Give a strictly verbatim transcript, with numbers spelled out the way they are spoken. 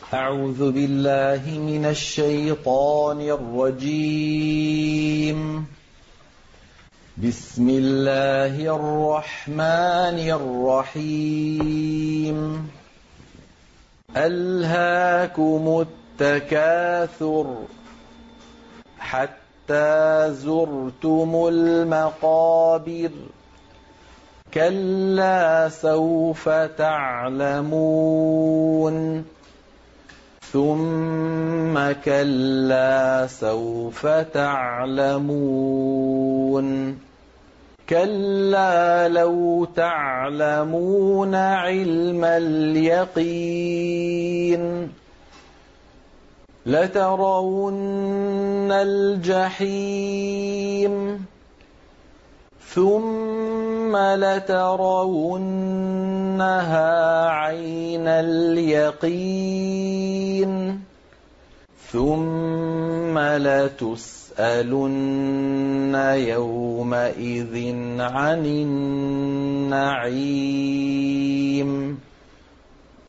أعوذ بالله من الشيطان الرجيم. بسم الله الرحمن الرحيم. ألهاكم التكاثر حتى زرتم المقابر كلا سوف تعلمون ثم كلا سوف تعلمون كلا لو تعلمون علم اليقين لترون الجحيم ثم لترونها عين اليقين ثم لتسألن يومئذ عن النعيم